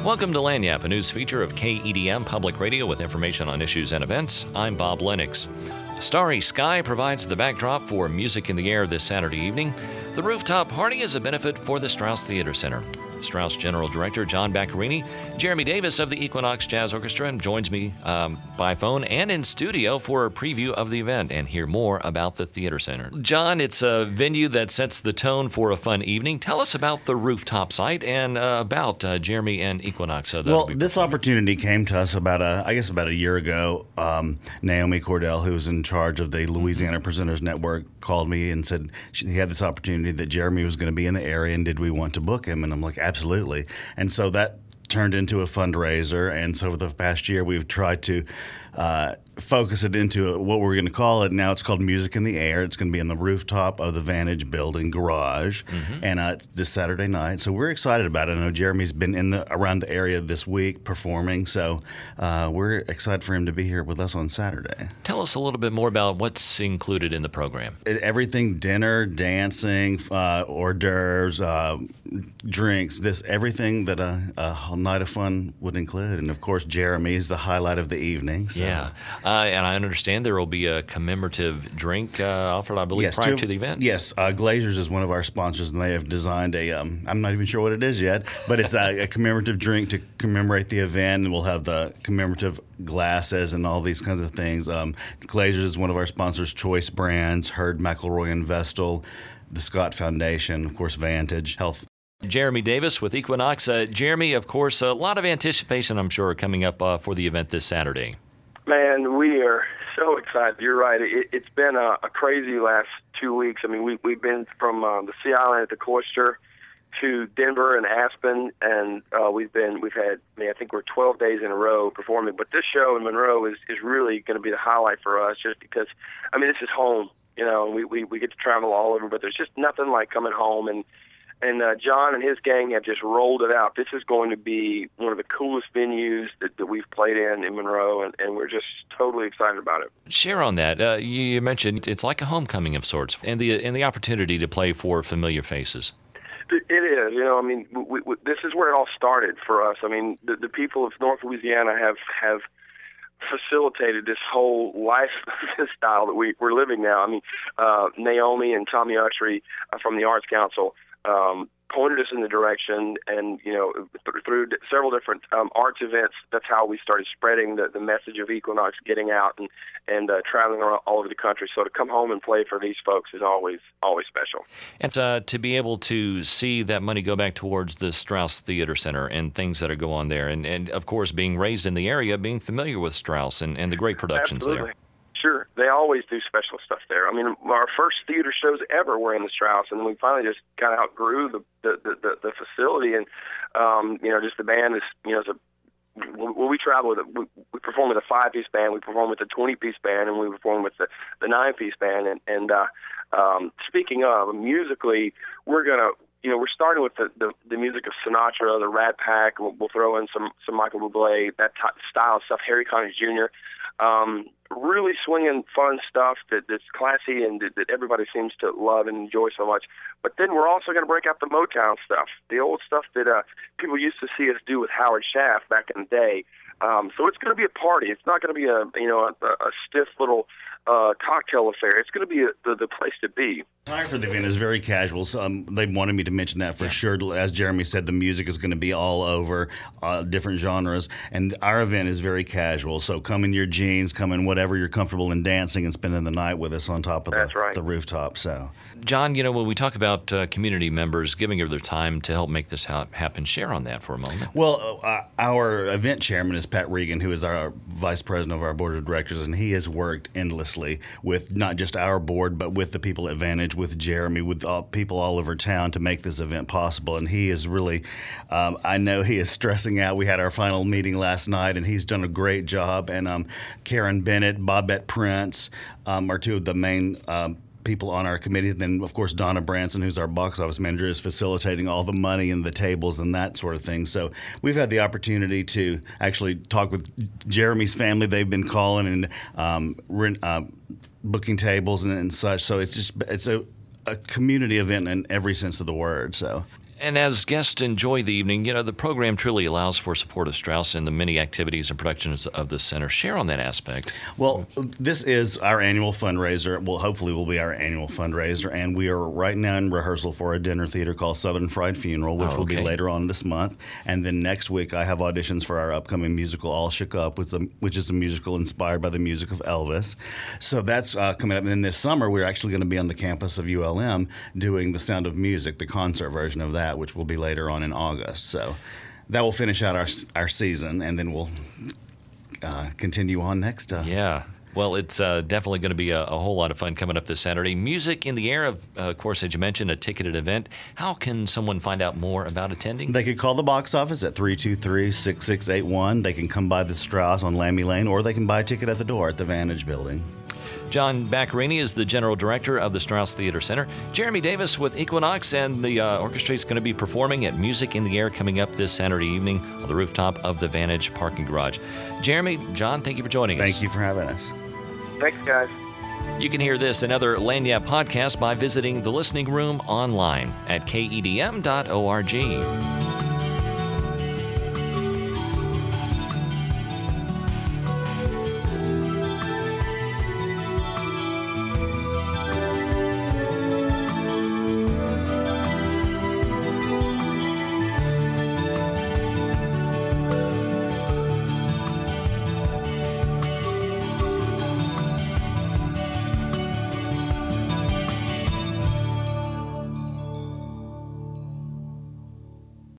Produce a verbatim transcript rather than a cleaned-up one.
Welcome to Lagniappe, a news feature of K E D M Public Radio with information on issues and events. I'm Bob Lennox. Starry Sky provides the backdrop for Music in the Air this Saturday evening. The rooftop party is a benefit for the Strauss Theater Center. Strauss General Director John Baccarini, Jeremy Davis of the Equinox Jazz Orchestra joins me um, by phone and in studio for a preview of the event and hear more about the Theater Center. John, it's a venue that sets the tone for a fun evening. Tell us about the rooftop site and uh, about uh, Jeremy and Equinox. Uh, well, this opportunity came to us about, a, I guess about a year ago. Um, Naomi Cordell, who was in charge of the Louisiana Presenters Network, called me and said she had this opportunity that Jeremy was going to be in the area and did we want to book him? And I'm like, absolutely. And so that turned into a fundraiser. And so for the past year, we've tried to uh, focus it into what we're going to call it. Now it's called Music in the Air. It's going to be in the rooftop of the Vantage Building garage. Mm-hmm. And uh, it's this Saturday night. So we're excited about it. I know Jeremy's been in the around the area this week performing. So uh, we're excited for him to be here with us on Saturday. Tell us a little bit more about what's included in the program. Everything, dinner, dancing, uh, hors d'oeuvres, uh, drinks, this everything that a, a night of fun would include. And, of course, Jeremy is the highlight of the evening. So. Yeah. Uh, and I understand there will be a commemorative drink uh, offered, I believe, yes, prior to, to the event. Yes. Uh, Glazers is one of our sponsors, and they have designed a, um, I'm not even sure what it is yet, but it's a, a commemorative drink to commemorate the event, and we'll have the commemorative glasses and all these kinds of things. Um, Glazers is one of our sponsors, Choice Brands, Heard, McElroy and Vestal, the Scott Foundation, of course, Vantage Health. Jeremy Davis with Equinox. Uh, Jeremy, of course, a lot of anticipation, I'm sure, coming up uh, for the event this Saturday. Man, we are so excited. You're right. It, it's been a, a crazy last two weeks. I mean, we, we've been from uh, the Sea Island at the Cloister to Denver and Aspen, and uh, we've been we've had I mean I think we're twelve days in a row performing. But this show in Monroe is, is really going to be the highlight for us, just because I mean this is home, you know. And we, we we get to travel all over, but there's just nothing like coming home. And and uh, John and his gang have just rolled it out. This is going to be one of the coolest venues that, that we've played in in Monroe, and, and we're just totally excited about it. Share on that. Uh, you, you mentioned it's like a homecoming of sorts, and the and the opportunity to play for familiar faces. It is, you know. I mean, we, we, this is where it all started for us. I mean, the, the people of North Louisiana have have facilitated this whole lifestyle that we, we're living now. I mean, uh, Naomi and Tommy Ushery uh, from the Arts Council um, pointed us in the direction, and you know, th- through d- several different um, arts events, that's how we started spreading the, the message of Equinox, getting out and and uh, traveling around all over the country. So to come home and play for these folks is always always special. And uh, to be able to see that money go back towards the Strauss Theater Center and things that are going on there, and and of course being raised in the area, being familiar with Strauss and, and the great productions Absolutely. there. Sure. They always do special stuff there. I mean, our first theater shows ever were in the Strauss, and we finally just kind of outgrew the the, the, the facility. And, um, you know, just the band is, you know, it's a, when we travel with it, we, we perform with a five-piece band, we perform with a twenty-piece band, and we perform with the, the nine-piece band. And, and uh, um, speaking of, musically, we're going to, you know, we're starting with the, the, the music of Sinatra, the Rat Pack. We'll, we'll throw in some, some Michael Bublé, that type style of stuff, Harry Connick Junior Um, really swinging fun stuff that, that's classy and that, that everybody seems to love and enjoy so much. But then we're also going to break out the Motown stuff, the old stuff that uh, people used to see us do with Howard Schaff back in the day. Um, so it's going to be a party. It's not going to be a you know a, a stiff little uh, cocktail affair. It's going to be a, the, the place to be. Time for the event is very casual. So, um, they wanted me to mention that for yeah. sure. As Jeremy said, the music is going to be all over, uh, different genres, and our event is very casual. So come in your jeans, come in whatever you're comfortable in dancing, and spending the night with us on top of the, right. the rooftop. So, John, you know, when we talk about uh, community members giving of their time to help make this ha- happen, share on that for a moment. Well, uh, our event chairman is Pat Regan, who is our vice president of our board of directors, and he has worked endlessly with not just our board, but with the people at Vantage, with Jeremy, with all, people all over town to make this event possible. And he is really, um, I know he is stressing out. We had our final meeting last night, and he's done a great job. And um, Karen Bennett, Bobette Prince um, are two of the main um, people on our committee. Then, of course, Donna Branson, who's our box office manager, is facilitating all the money and the tables and that sort of thing. So we've had the opportunity to actually talk with Jeremy's family. They've been calling and um, uh, booking tables and, and such. So it's just it's a, a community event in every sense of the word. So. And as guests enjoy the evening, you know, the program truly allows for support of Strauss and the many activities and productions of the center. Share on that aspect. Well, this is our annual fundraiser. Well, hopefully will be our annual fundraiser. And we are right now in rehearsal for a dinner theater called Southern Fried Funeral, which Oh, will be okay. later on this month. And then next week, I have auditions for our upcoming musical, All Shook Up, which is a, which is a musical inspired by the music of Elvis. So that's uh, coming up. And then this summer, we're actually going to be on the campus of U L M doing The Sound of Music, the concert version of that, which will be later on in August. So that will finish out our our season, and then we'll uh, continue on next. Uh, Yeah. Well, it's uh, definitely going to be a, a whole lot of fun coming up this Saturday. Music in the Air, of, uh, of course, as you mentioned, a ticketed event. How can someone find out more about attending? They could call the box office at three two three, six six eight one. They can come by the Strauss on Lammy Lane, or they can buy a ticket at the door at the Vantage Building. John Baccarini is the general director of the Strauss Theater Center. Jeremy Davis with Equinox, and the uh, orchestra is going to be performing at Music in the Air coming up this Saturday evening on the rooftop of the Vantage parking garage. Jeremy, John, thank you for joining us. Thank you for having us. Thanks, guys. You can hear this and other Lagniappe podcasts by visiting the Listening Room online at K E D M dot org.